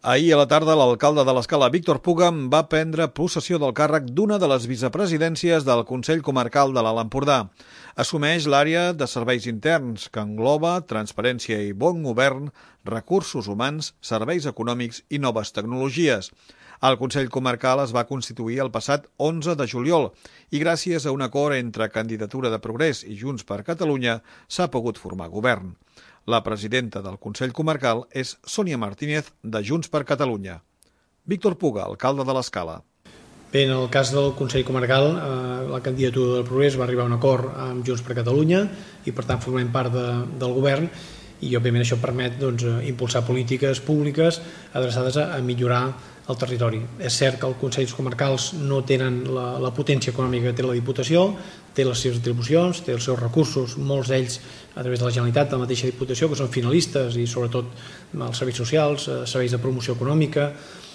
Ahir a la tarda, l'alcalde de l'Escala, Víctor Puga, va prendre possessió del càrrec d'una de les vicepresidències del Consell Comarcal de l'Alt Empordà. Assumeix l'àrea de serveis interns, que engloba transparència i bon govern, recursos humans, serveis econòmics i noves tecnologies. El Consell Comarcal es va constituir el passat 11 de juliol i gràcies a un acord entre Candidatura de Progrés i Junts per Catalunya s'ha pogut formar govern. La presidenta del Consell Comarcal és Sònia Martínez, de Junts per Catalunya. Víctor Puga, alcalde de l'Escala. Bé, en el cas del Consell Comarcal, la Candidatura del Progrés va arribar a un acord amb Junts per Catalunya i, per tant, formem part del govern i, òbviament, això permet impulsar polítiques públiques adreçades a millorar el territori. És cert que els Consells Comarcals no tenen la potència econòmica que té la Diputació, té les seves atribucions, té els seus recursos, molts d'ells a través de la Generalitat, de la mateixa Diputació, que són finalistes i sobretot els serveis socials, serveis de promoció econòmica,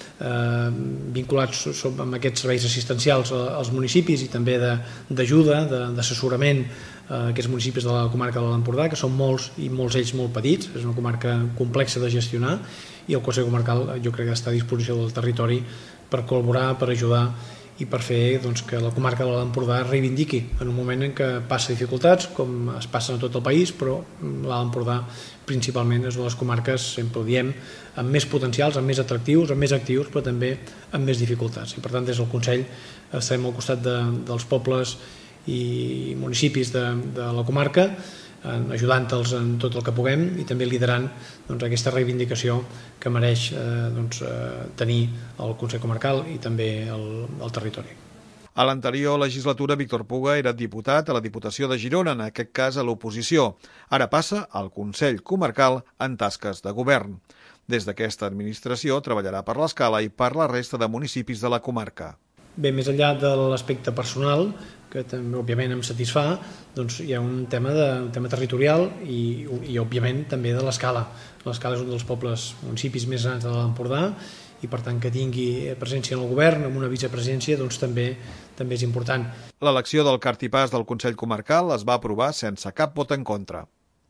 vinculats amb aquests serveis assistencials als municipis i també d'ajuda, d'assessorament a aquests municipis de la comarca de l'Alt Empordà, que són molts i molts d'ells molt petits, és una comarca complexa de gestionar i el Consell Comarcal jo crec que està a disposició del territori per col·laborar, per ajudar i per fer que la comarca de l'Alt Empordà reivindiqui en un moment en què passa dificultats, com es passen a tot el país, però l'Alt Empordà principalment és una de les comarques, sempre ho diem, amb més potencials, amb més atractius, amb més actius, però també amb més dificultats. I per tant, des del Consell estarem al costat dels pobles i municipis de la comarca, ajudant-los en tot el que puguem i també liderant aquesta reivindicació que mereix tenir el Consell Comarcal i també el territori. A l'anterior legislatura, Víctor Puga era diputat a la Diputació de Girona, en aquest cas a l'oposició. Ara passa al Consell Comarcal en tasques de govern. Des d'aquesta administració treballarà per l'Escala i per la resta de municipis de la comarca. Bé, més enllà de l'aspecte personal, que també òbviament em satisfà, hi ha un tema territorial i òbviament també de l'Escala. L'Escala és un dels pobles, municipis més grans de l'Alt Empordà i per tant que tingui presència en el govern, amb una vicepresidència, també és important. L'elecció del cartipàs del Consell Comarcal es va aprovar sense cap vot en contra.